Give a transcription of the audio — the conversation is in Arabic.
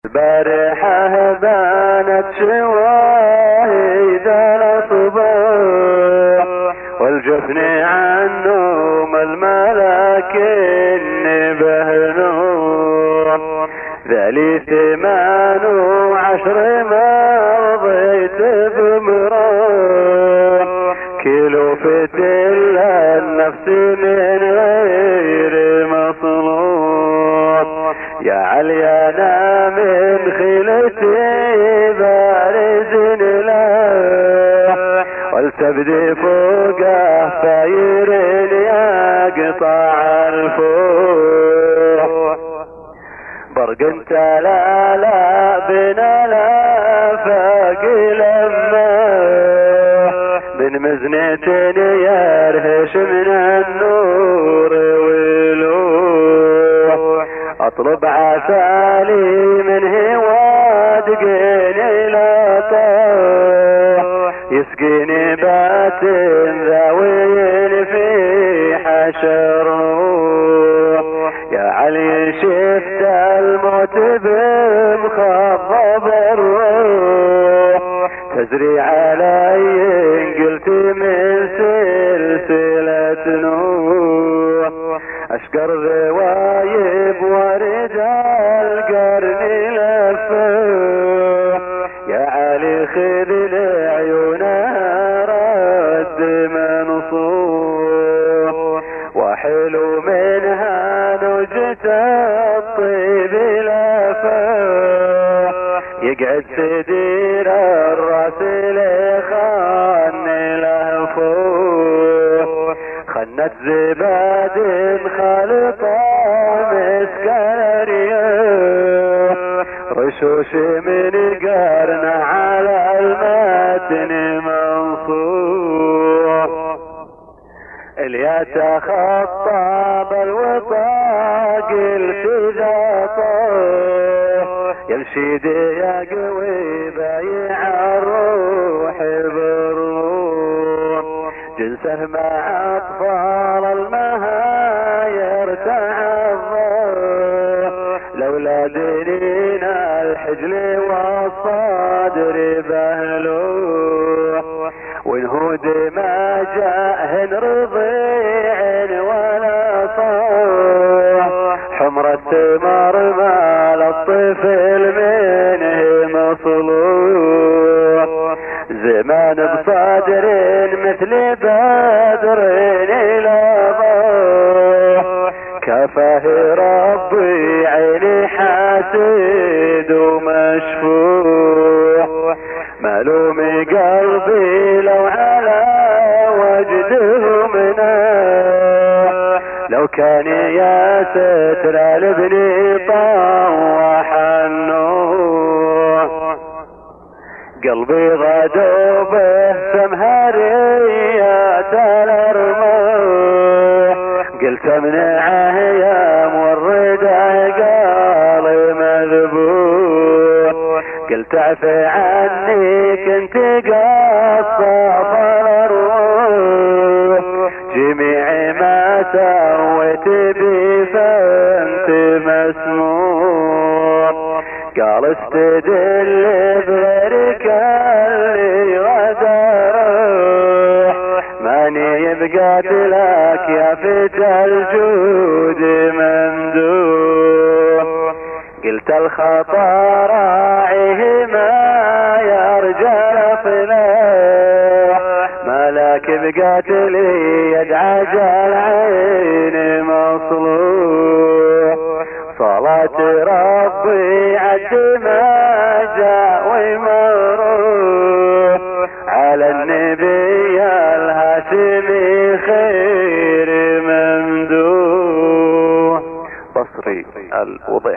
البارحة بانت شواهد الأصباح والجفن عن نوم الملاك به نور ذلي 18 مرضيت بمرار كيلو فتل النفس من غير مصلوب يا عليانا من خيلتي بارز له والتبدي فوقه فاير يقطع الفوق برق انت لا بنا لا فاق لما من مزنة يرهش من النور ولوح اطلب عسالي من هواد قيني لا طاح يسقيني بات ذاوين في حشر يا علي شفت الموت بمخضب الروح تزري علي قلت من سلسلة نوح اشقر روايب ورجال قرن لفوح يا علي خذ لعيونها رد منصوح وحلو منها نجت الطيب لفوح يقعد سدير الراس لخان له فوق خنت زباد خالطة مسكن رياح رشوش من قرن على المتن منصوب اليا تخطى بالوطاق التذاطه يمشي يا قوي بايع الروح بالروح جنسه مع اطفال المهاير تعظم لولا ديننا الحجل والصدر بهلوح ونهود ما جاهن رضيع ولا صوح حمرة ثمر مال الطفل منه مصلوح زمان بصدر مثل بدر الى ضوح كفاه ربي عيني حاسد ومشفوح ملومي قلبي لو على وجده مناح لو كان يا ستر لابني طوح النوح قلبي غدوبه سمهريات الارماح قلت امنعه يا مورده قالي مذبوح قلت اعفي عني كنت قصف الروح جميع ما سويت بي فانت مسموح قال استدل بغيرك اللي غدروح ماني يبقى لك يا فتى الجود ممدوح قلت الخطا راعيه ما يرجى فلاح ملاك بقاتلي يدعج العين مصلوح صلاة ربي عد ما جاء ومروح على النبي الهاشمي خير ممدوح. بصري الوضيع.